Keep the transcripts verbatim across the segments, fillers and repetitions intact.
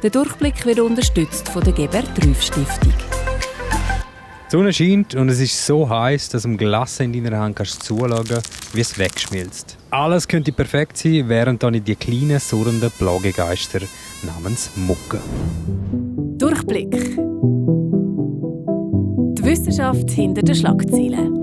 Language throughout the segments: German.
Der Durchblick wird unterstützt von der Gebert-Rüff-Stiftung. Die Sonne scheint und es ist so heiß, dass du im Glas in deiner Hand kannst zuschauen, wie es wegschmilzt. Alles könnte perfekt sein, während dann die kleinen, surrenden Plagegeister namens Mucke. Durchblick. Die Wissenschaft hinter den Schlagzeilen.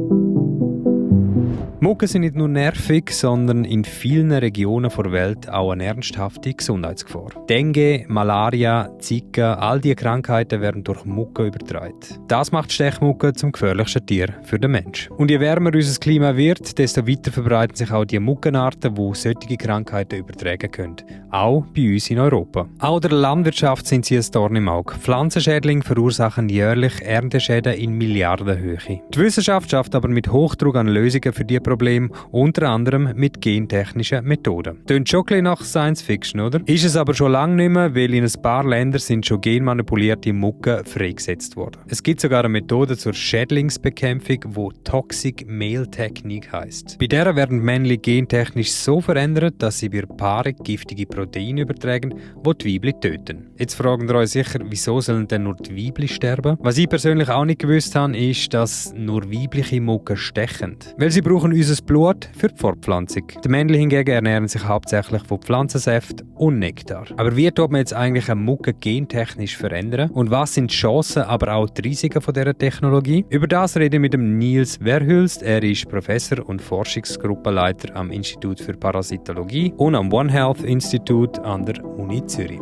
Mucke sind nicht nur nervig, sondern in vielen Regionen der Welt auch eine ernsthafte Gesundheitsgefahr. Dengue, Malaria, Zika, all diese Krankheiten werden durch Mucke übertragen. Das macht Stechmucke zum gefährlichsten Tier für den Menschen. Und je wärmer unser Klima wird, desto weiter verbreiten sich auch die Muckenarten, die solche Krankheiten übertragen können. Auch bei uns in Europa. Auch der Landwirtschaft sind sie ein Dorn im Auge. Pflanzenschädlinge verursachen jährlich Ernteschäden in Milliardenhöhe. Die Wissenschaft schafft aber mit Hochdruck an Lösungen für diese Problem, unter anderem mit gentechnischen Methoden. Klingt schon ein bisschen nach Science Fiction, oder? Ist es aber schon lange nicht mehr, weil in ein paar Ländern sind schon genmanipulierte Mucke freigesetzt worden. Es gibt sogar eine Methode zur Schädlingsbekämpfung, die Toxic Male Technique heisst. Bei der werden Männchen gentechnisch so verändert, dass sie bei Paarung giftige Proteine übertragen, die die Weibchen töten. Jetzt fragen ihr euch sicher, wieso sollen denn nur die Weibchen sterben? Was ich persönlich auch nicht gewusst habe, ist, dass nur weibliche Mucke stechen. Weil sie brauchen unser Blut für die Fortpflanzung. Die Männchen hingegen ernähren sich hauptsächlich von Pflanzensäften und Nektar. Aber wie tut man jetzt eigentlich eine Mucke gentechnisch verändern? Und was sind die Chancen, aber auch die Risiken von dieser Technologie? Über das rede ich mit dem Nils Verhulst. Er ist Professor und Forschungsgruppenleiter am Institut für Parasitologie und am One Health Institute an der Uni Zürich.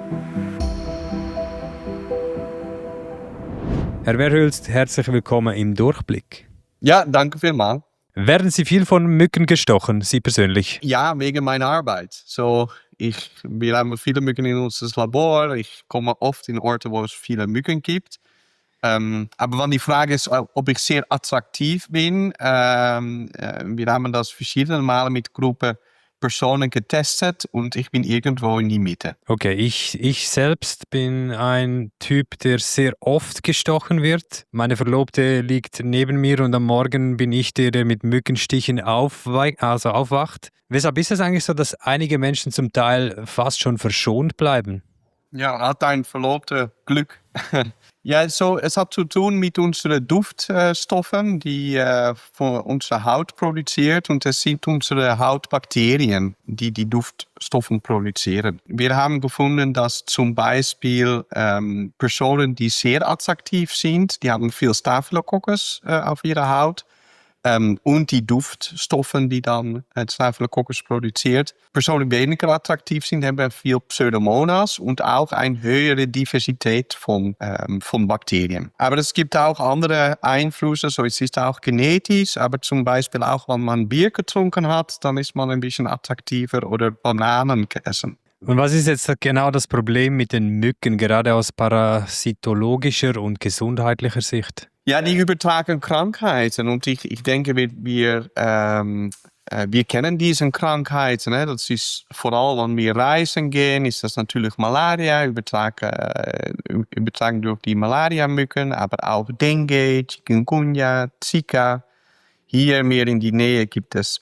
Herr Verhulst, herzlich willkommen im Durchblick. Ja, danke vielmals. Werden Sie viel von Mücken gestochen, Sie persönlich? Ja, wegen meiner Arbeit. So, ich, wir haben viele Mücken in unserem Labor. Ich komme oft in Orte, wo es viele Mücken gibt. Ähm, aber wenn die Frage ist, ob ich sehr attraktiv bin, ähm, äh, wir haben das verschiedene Male mit Gruppen Personen getestet und ich bin irgendwo in die Mitte. Okay, ich, ich selbst bin ein Typ, der sehr oft gestochen wird. Meine Verlobte liegt neben mir und am Morgen bin ich der, der mit Mückenstichen aufwe- also aufwacht. Weshalb ist es eigentlich so, dass einige Menschen zum Teil fast schon verschont bleiben? Ja, hat ein Verlobter Glück. Ja, so, es hat zu tun mit unseren Duftstoffen, die äh, von unserer Haut produziert, und es sind unsere Hautbakterien, die die Duftstoffe produzieren. Wir haben gefunden, dass zum Beispiel ähm, Personen, die sehr attraktiv sind, die haben viel Staphylococcus äh, auf ihrer Haut. Ähm, und die Duftstoffe, die dann äh, Staphylococcus produziert. Personen, die weniger attraktiv sind, haben viel Pseudomonas und auch eine höhere Diversität von, ähm, von Bakterien. Aber es gibt auch andere Einflüsse, so es ist auch genetisch, aber zum Beispiel auch, wenn man Bier getrunken hat, dann ist man ein bisschen attraktiver, oder Bananen gegessen. Und was ist jetzt genau das Problem mit den Mücken, gerade aus parasitologischer und gesundheitlicher Sicht? Ja, die übertragen Krankheiten, und ich, ich denke, wir, wir, ähm, äh, wir kennen diese Krankheiten. Ne? Das ist vor allem, wenn wir reisen gehen, ist das natürlich Malaria, übertragen, äh, übertragen durch die Malaria-Mücken, aber auch Dengue, Chikungunya, Zika. Hier mehr in die Nähe gibt es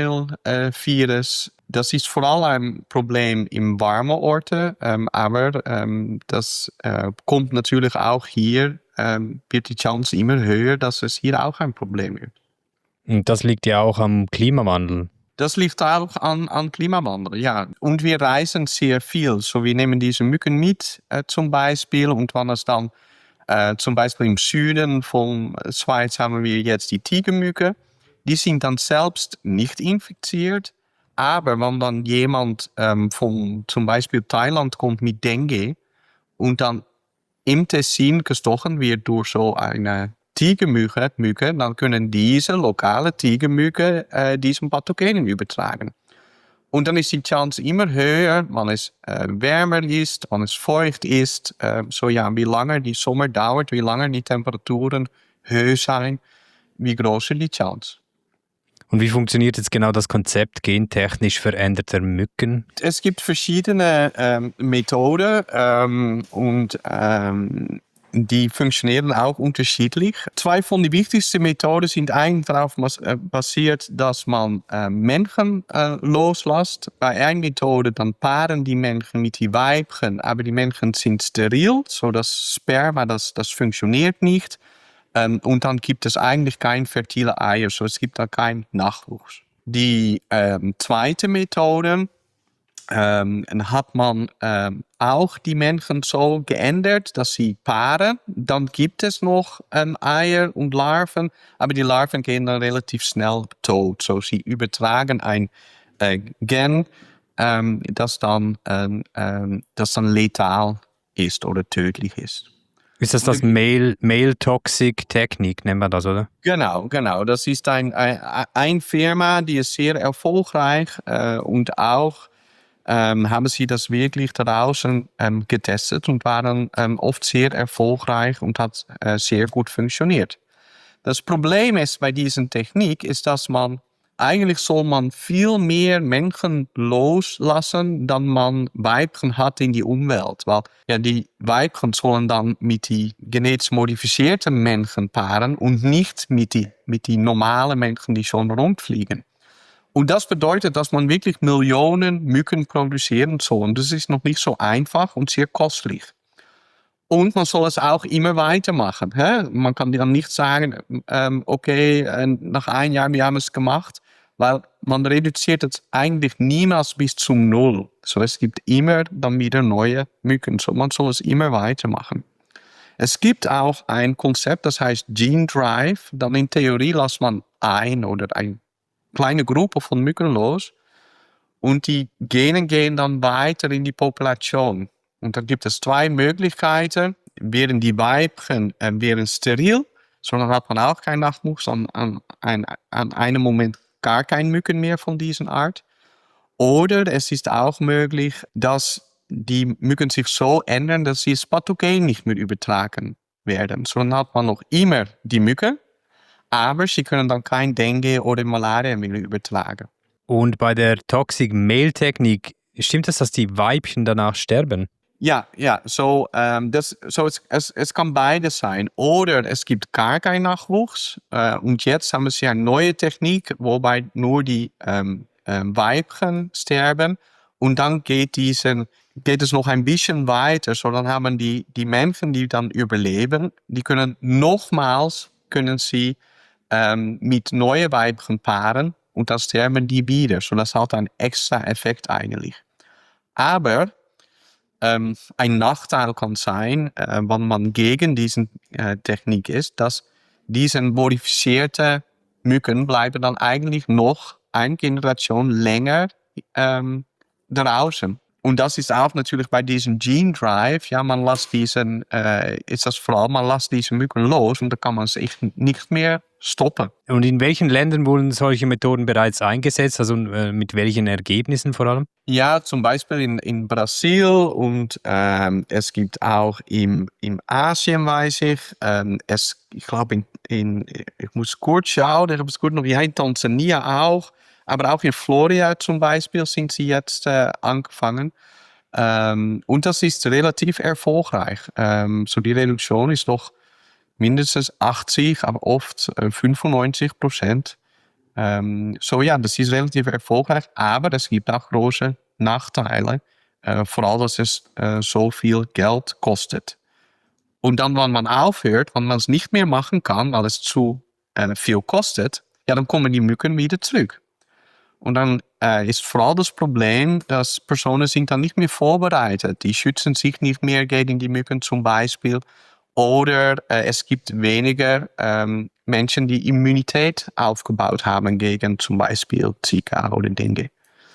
Westnil-Virus. Das ist vor allem ein Problem in warmen Orten, ähm, aber ähm, das äh, kommt natürlich auch hier, ähm, wird die Chance immer höher, dass es hier auch ein Problem wird. Und das liegt ja auch am Klimawandel. Das liegt auch an, an Klimawandel, ja. Und wir reisen sehr viel. So, wir nehmen diese Mücken mit äh, zum Beispiel, und wenn es dann äh, zum Beispiel im Süden von Schweiz haben wir jetzt die Tigermücke, die sind dann selbst nicht infiziert. Aber wenn dann jemand ähm, von zum Beispiel Thailand kommt mit Dengue und dann im Tessin gestochen wird durch so eine Tigermücke, Mücke, dann können diese lokale Tigermücke äh, diesen Pathogenen übertragen. Und dann ist die Chance immer höher, wenn es äh, wärmer ist, wenn es feucht ist. Äh, so ja, wie lange die Sommer dauert, wie lange die Temperaturen höher sind, wie größer die Chance. Und wie funktioniert jetzt genau das Konzept gentechnisch veränderter Mücken? Es gibt verschiedene ähm, Methoden ähm, und ähm, die funktionieren auch unterschiedlich. Zwei von den wichtigsten Methoden sind eigentlich darauf basiert, dass man äh, Männchen äh, loslässt. Bei einer Methode dann paaren die Männchen mit den Weibchen, aber die Männchen sind steril, so das Sperma, das, das funktioniert nicht. Ähm, und dann gibt es eigentlich kein fertile Eier, so es gibt da keinen Nachwuchs. Die ähm, zweite Methode ähm, hat man ähm, auch die Männchen so geändert, dass sie paaren. Dann gibt es noch ähm, Eier und Larven, aber die Larven gehen dann relativ schnell tot. So sie übertragen ein äh, Gen, ähm, das, dann, ähm, ähm, das dann letal ist oder tödlich ist. Ist das das Male, Male Toxic Technik, nennt man das, oder? Genau, genau. Das ist ein, ein, ein Firma, die ist sehr erfolgreich äh, und auch ähm, haben sie das wirklich draußen ähm, getestet und waren ähm, oft sehr erfolgreich und hat äh, sehr gut funktioniert. Das Problem ist bei dieser Technik, ist, dass man eigentlich soll man viel mehr Männchen loslassen, dan man Weibchen hat in die Umwelt. Weil ja, die Weibchen sollen dann mit die genetisch modifizierten Männchen paaren und nicht mit die, mit die normalen Männchen, die schon rundfliegen. Und das bedeutet, dass man wirklich Millionen Mücken produzieren soll. Und das ist noch nicht so einfach und sehr kostlich. Und man soll es auch immer weitermachen. Hè? Man kann dann nicht sagen, ähm, okay, nach einem Jahr wir haben es gemacht, weil man reduziert es eigentlich niemals bis zum Null. So, es gibt immer dann wieder neue Mücken. So, man soll es immer weitermachen. Es gibt auch ein Konzept, das heißt Gene Drive. Dann in Theorie lässt man ein oder eine kleine Gruppe von Mücken los und die Gene gehen dann weiter in die Population. Und dann gibt es zwei Möglichkeiten. Wären die Weibchen äh, wären steril, so dann hat man auch keinen Nachwuchs, sondern an, an, an einem Moment gar kein Mücken mehr von dieser Art. Oder es ist auch möglich, dass die Mücken sich so ändern, dass sie das Pathogen nicht mehr übertragen werden. So dann hat man noch immer die Mücken, aber sie können dann kein Dengue oder Malaria mehr übertragen. Und bei der Toxic Male Technik, stimmt es, dass die Weibchen danach sterben? Ja, ja, so, ähm, das, so es, es, es kann beides sein. Oder es gibt gar keinen Nachwuchs. Äh, und jetzt haben sie eine neue Technik, wobei nur die ähm, ähm, Weibchen sterben. Und dann geht, diesen, geht es noch ein bisschen weiter. So dann haben die, die Männchen, die dann überleben, die können nochmals können sie, ähm, mit neuen Weibchen paaren. Und dann sterben die wieder. So das hat einen extra Effekt eigentlich. Aber Ähm, ein Nachteil kann sein, äh, wenn man gegen diese äh, Technik ist, dass diese modifizierte Mücken bleiben dann eigentlich noch eine Generation länger ähm, draußen. Und das ist auch natürlich bei diesem Gene Drive, ja, man lässt diesen, äh, ist das vor allem, man lässt diese Mücken los und da kann man sich nicht mehr stoppen. Und in welchen Ländern wurden solche Methoden bereits eingesetzt, also äh, mit welchen Ergebnissen vor allem? Ja, zum Beispiel in, in Brasil und ähm, es gibt auch im, im Asien, weiß ich, ähm, es, ich glaube, in, in, ich muss kurz schauen, ich habe es gut noch, ja, in Tansania auch, aber auch in Florida zum Beispiel sind sie jetzt äh, angefangen. Ähm, und das ist relativ erfolgreich. Ähm, so die Reduktion ist noch mindestens achtzig, aber oft äh, fünfundneunzig Prozent. Ähm, so ja, das ist relativ erfolgreich, aber es gibt auch große Nachteile. Äh, vor allem, dass es äh, so viel Geld kostet. Und dann, wenn man aufhört, wenn man es nicht mehr machen kann, weil es zu äh, viel kostet, ja, dann kommen die Mücken wieder zurück. Und dann äh, ist vor allem das Problem, dass Personen sind dann nicht mehr vorbereitet. Die schützen sich nicht mehr gegen die Mücken zum Beispiel. Oder äh, es gibt weniger ähm, Menschen, die Immunität aufgebaut haben gegen zum Beispiel Zika oder Dengue.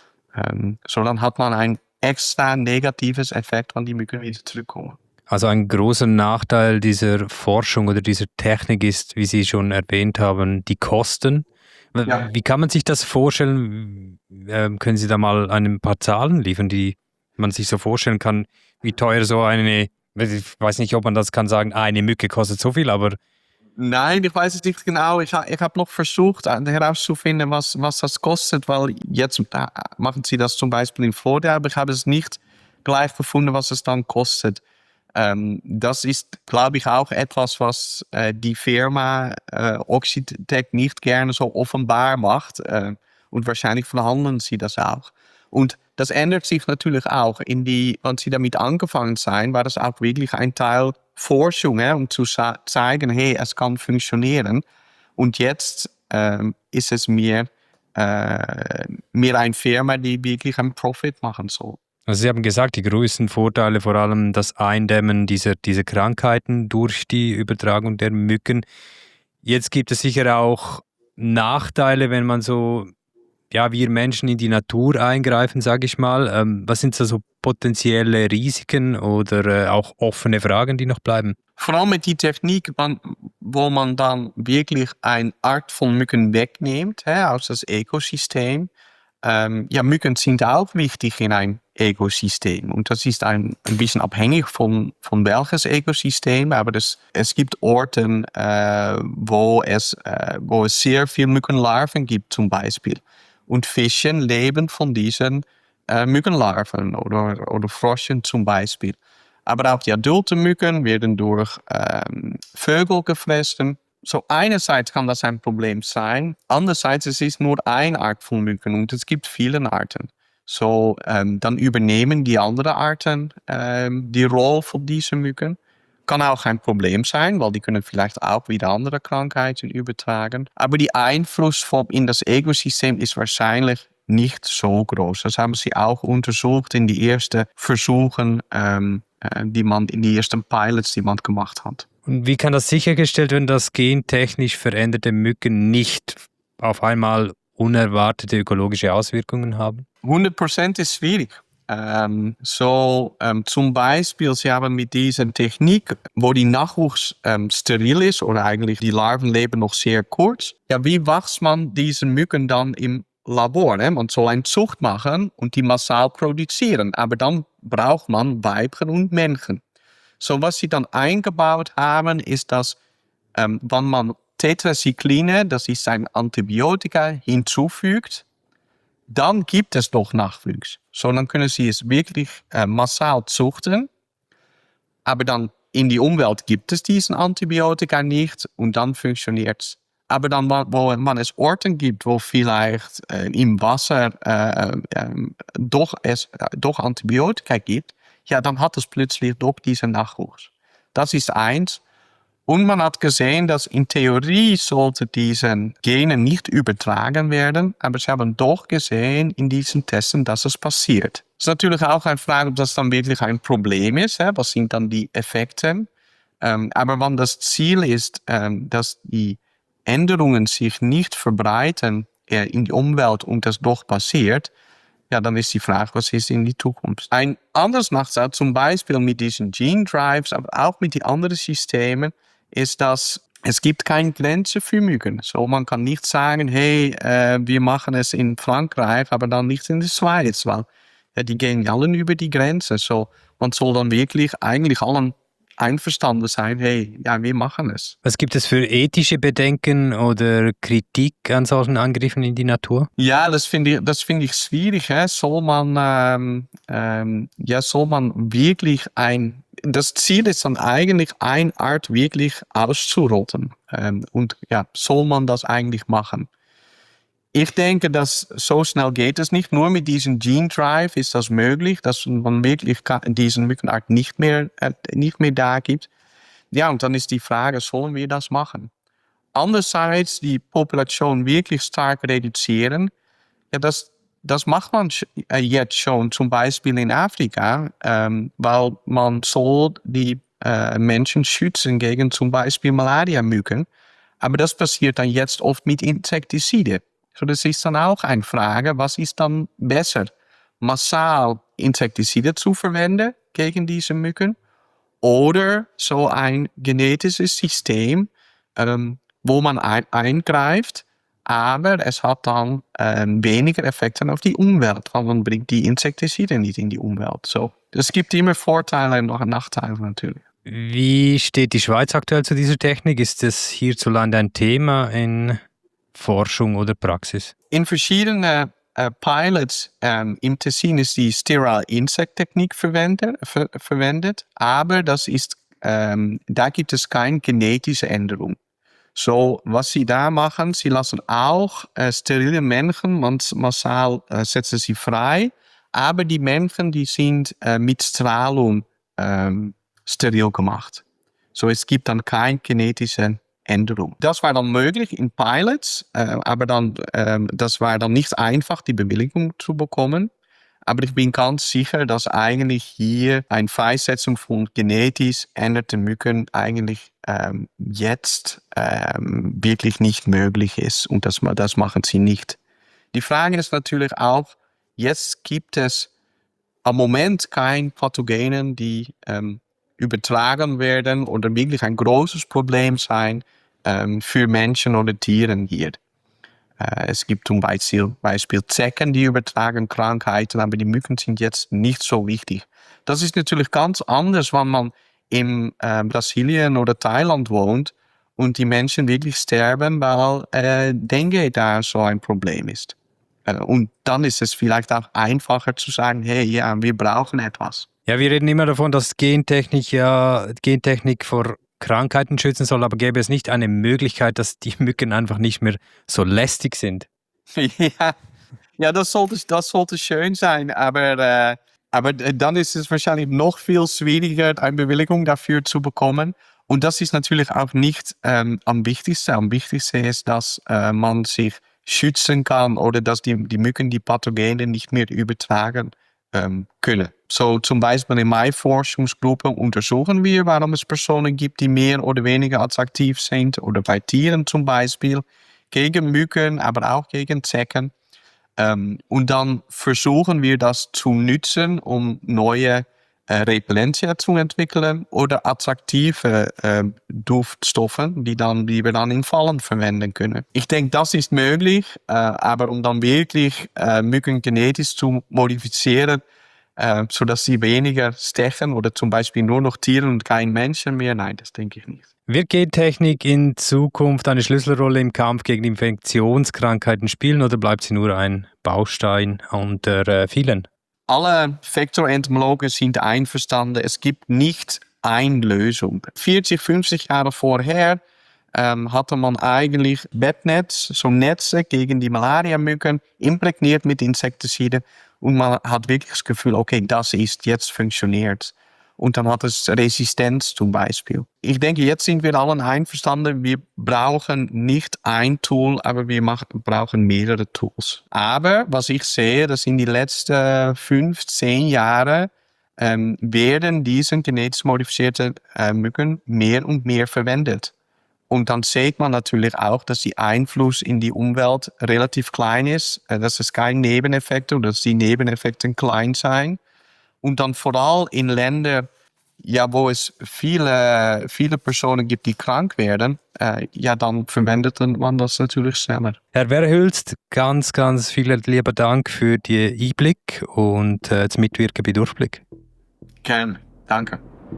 Ähm, so dann hat man ein extra negatives Effekt, wenn die Mücken wieder zurückkommen. Also ein großer Nachteil dieser Forschung oder dieser Technik ist, wie Sie schon erwähnt haben, die Kosten. Ja. Wie kann man sich das vorstellen? Ähm, können Sie da mal ein paar Zahlen liefern, die man sich so vorstellen kann, wie teuer so eine, ich weiß nicht, ob man das kann sagen, eine Mücke kostet so viel, aber... Nein, ich weiß es nicht genau. Ich, ich habe noch versucht herauszufinden, was, was das kostet, weil jetzt machen Sie das zum Beispiel in Florida, aber ich habe es nicht gleich gefunden, was es dann kostet. Ähm, das ist, glaube ich, auch etwas, was äh, die Firma äh, Oxitec nicht gerne so offenbar macht. Äh, und wahrscheinlich verhandeln sie das auch. Und das ändert sich natürlich auch. In die, als sie damit angefangen sind, war das auch wirklich ein Teil Forschung, hè, um zu zeigen, hey, es kann funktionieren. Und jetzt ähm, ist es mehr, äh, mehr eine Firma, die wirklich einen Profit machen soll. Also Sie haben gesagt, die größten Vorteile vor allem das Eindämmen dieser, dieser Krankheiten durch die Übertragung der Mücken. Jetzt gibt es sicher auch Nachteile, wenn man so, ja, wir Menschen in die Natur eingreifen, sage ich mal. Ähm, was sind da so potenzielle Risiken oder äh, auch offene Fragen, die noch bleiben? Vor allem mit die Technik, man, wo man dann wirklich eine Art von Mücken wegnimmt, hè, aus das Ökosystem. Ähm, ja, Mücken sind auch wichtig in ein Ökosystem. Und das ist ein, ein bisschen abhängig von, von welches Ökosystem. Aber das, es gibt Orten, äh, wo, es, äh, wo es sehr viel Mückenlarven gibt, zum Beispiel. Und Fischen leben von diesen äh, Mückenlarven oder, oder Fröschen zum Beispiel. Aber auch die adulten Mücken werden durch ähm, Vögel gefressen. So einerseits kann das ein Problem sein, andererseits es ist nur eine Art von Mücken und es gibt viele Arten. So ähm, dann übernehmen die anderen Arten ähm, die Rolle von diesen Mücken. Kann auch ein Problem sein, weil die können vielleicht auch wieder andere Krankheiten übertragen. Aber die Einfluss von in das Ökosystem ist wahrscheinlich nicht so groß. Das haben sie auch untersucht in die ersten Versuchen, ähm, die man in die ersten Pilots, die man gemacht hat. Und wie kann das sichergestellt werden, dass gentechnisch veränderte Mücken nicht auf einmal unerwartete ökologische Auswirkungen haben? hundert Prozent ist schwierig. Ähm, so ähm, zum Beispiel, sie haben mit dieser Technik, wo die Nachwuchs ähm, steril ist oder eigentlich die Larven leben noch sehr kurz. Ja, wie wächst man diese Mücken dann im Labor? Ne? Man soll eine Zucht machen und die massal produzieren, aber dann braucht man Weibchen und Männchen. So, was sie dann eingebaut haben, ist, dass ähm, wenn man Tetracycline, das ist ein Antibiotika, hinzufügt, dann gibt es doch Nachwuchs. So, dann können sie es wirklich äh, massal zuchten, aber dann in die Umwelt gibt es diesen Antibiotika nicht und dann funktioniert es. Aber dann, wo man es Orten gibt, wo vielleicht äh, im Wasser äh, äh, doch, es, äh, doch Antibiotika gibt, ja, dann hat es plötzlich doch diesen Nachwuchs. Das ist eins. Und man hat gesehen, dass in Theorie sollte diese Gene nicht übertragen werden, aber sie haben doch gesehen in diesen Testen, dass es passiert. Es ist natürlich auch eine Frage, ob das dann wirklich ein Problem ist. Hè? Was sind dann die Effekte? Ähm, aber wenn das Ziel ist, ähm, dass die Änderungen sich nicht verbreiten äh, in die Umwelt und das doch passiert, ja, dann ist die Frage, was ist in die Zukunft? Ein anderes Nachteil, zum Beispiel mit diesen Gene Drives, aber auch mit den anderen Systemen, ist, dass es gibt keine Grenze für Mücken. So, man kann nicht sagen, hey, äh, wir machen es in Frankreich, aber dann nicht in der Schweiz, weil ja, die gehen allen über die Grenze. So, man soll dann wirklich eigentlich allen einverstanden sein, hey, ja, wir machen es. Was gibt es für ethische Bedenken oder Kritik an solchen Angriffen in die Natur? Ja, das finde ich, das finde ich schwierig. Hè? Soll man, ähm, ähm, ja, soll man wirklich ein, das Ziel ist dann eigentlich, eine Art wirklich auszurotten. Ähm, und ja, soll man das eigentlich machen? Ich denke, dass so schnell geht es nicht. Nur mit diesem Gene Drive ist das möglich, dass man wirklich diesen Mückenart nicht mehr, äh, nicht mehr da gibt. Ja, und dann ist die Frage, sollen wir das machen? Andererseits die Population wirklich stark reduzieren. Ja, das, das macht man äh, jetzt schon, zum Beispiel in Afrika, ähm, weil man soll die äh, Menschen schützen gegen zum Beispiel Malaria-Mücken. Aber das passiert dann jetzt oft mit Insektiziden. So, das ist dann auch eine Frage, was ist dann besser? Massal Insektizide zu verwenden gegen diese Mücken oder so ein genetisches System, ähm, wo man ein, eingreift, aber es hat dann ähm, weniger Effekte auf die Umwelt, weil man bringt die Insektizide nicht in die Umwelt. So, es gibt immer Vorteile und noch Nachteile natürlich. Wie steht die Schweiz aktuell zu dieser Technik? Ist das hierzulande ein Thema in Forschung oder Praxis? In verschiedenen äh, Pilots ähm, im Tessin ist die Sterile Insect Technik verwendet, ver verwendet, aber das ist, ähm, da gibt es keine genetische Änderung. So, was sie da machen, sie lassen auch äh, sterile Männchen massal äh, setzen sie frei, aber die Männchen, die sind äh, mit Strahlung ähm, steril gemacht. So, es gibt dann keine genetische Änderung. Das war dann möglich in Pilots, äh, aber dann, äh, das war dann nicht einfach, die Bewilligung zu bekommen. Aber ich bin ganz sicher, dass eigentlich hier eine Freisetzung von genetisch änderten Mücken eigentlich ähm, jetzt ähm, wirklich nicht möglich ist. Und das, das machen sie nicht. Die Frage ist natürlich auch, jetzt gibt es am Moment keine Pathogenen, die ähm, übertragen werden oder wirklich ein großes Problem sein ähm, für Menschen oder Tiere hier. Äh, es gibt zum Beispiel, Beispiel Zecken, die übertragen Krankheiten, aber die Mücken sind jetzt nicht so wichtig. Das ist natürlich ganz anders, wenn man in äh, Brasilien oder Thailand wohnt und die Menschen wirklich sterben, weil äh, Dengue da so ein Problem ist. Äh, und dann ist es vielleicht auch einfacher zu sagen, hey, ja, wir brauchen etwas. Ja, wir reden immer davon, dass Gentechnik ja Gentechnik vor Krankheiten schützen soll, aber gäbe es nicht eine Möglichkeit, dass die Mücken einfach nicht mehr so lästig sind? Ja, ja das, sollte, das sollte schön sein, aber, äh, aber dann ist es wahrscheinlich noch viel schwieriger, eine Bewilligung dafür zu bekommen. Und das ist natürlich auch nicht ähm, am wichtigsten. Am wichtigsten ist, dass äh, man sich schützen kann oder dass die, die Mücken die Pathogene nicht mehr übertragen ähm, können. So zum Beispiel in meiner Forschungsgruppe untersuchen wir, warum es Personen gibt, die mehr oder weniger attraktiv sind oder bei Tieren zum Beispiel, gegen Mücken, aber auch gegen Zecken. Ähm, und dann versuchen wir das zu nutzen, um neue äh, Repellenzien zu entwickeln oder attraktive äh, Duftstoffe, die, dann, die wir dann in Fallen verwenden können. Ich denke, das ist möglich, äh, aber um dann wirklich äh, Mücken genetisch zu modifizieren, Äh, sodass sie weniger stechen oder zum Beispiel nur noch Tiere und kein Menschen mehr. Nein, das denke ich nicht. Wird Gentechnik in Zukunft eine Schlüsselrolle im Kampf gegen Infektionskrankheiten spielen oder bleibt sie nur ein Baustein unter äh, vielen? Alle Vektorentomologen sind einverstanden, es gibt nicht eine Lösung. vierzig, fünfzig Jahre vorher ähm, hatte man eigentlich Bettnetz, so Netze gegen die Malaria-Mücken, imprägniert mit Insektiziden. Und man hat wirklich das Gefühl, okay, das ist jetzt funktioniert. Und dann hat es Resistenz zum Beispiel. Ich denke, jetzt sind wir alle einverstanden, wir brauchen nicht ein Tool, aber wir machen, brauchen mehrere Tools. Aber was ich sehe, dass in den letzten fünf, zehn Jahren ähm, werden diese genetisch modifizierten äh, Mücken mehr und mehr verwendet. Und dann sieht man natürlich auch, dass der Einfluss in die Umwelt relativ klein ist, dass es keine Nebeneffekte oder dass die Nebeneffekte klein sind. Und dann vor allem in Ländern, ja, wo es viele, viele Personen gibt, die krank werden, äh, ja, dann verwendet man das natürlich schneller. Herr Verhülst, ganz, ganz vielen lieben Dank für den Einblick und äh, das Mitwirken bei Durchblick. Gerne, danke.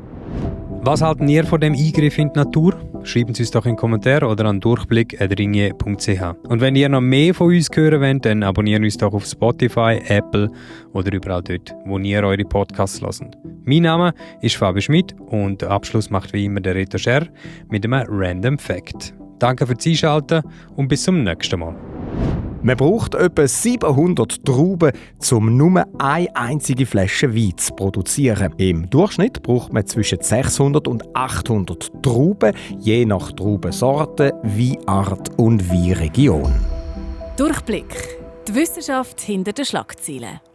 Was halten ihr von dem Eingriff in die Natur? Schreiben Sie es doch in den Kommentaren oder an durchblick at ringier punkt c h. Und wenn ihr noch mehr von uns hören wollt, dann abonniert uns doch auf Spotify, Apple oder überall dort, wo ihr eure Podcasts hört. Mein Name ist Fabi Schmidt und den Abschluss macht wie immer der Reto Scher mit einem Random Fact. Danke fürs Einschalten und bis zum nächsten Mal. Man braucht etwa siebenhundert Trauben, um nur eine einzige Flasche Wein zu produzieren. Im Durchschnitt braucht man zwischen sechshundert und achthundert Trauben, je nach Traubensorte, Weinart und Weinregion. Durchblick. Die Wissenschaft hinter den Schlagzeilen.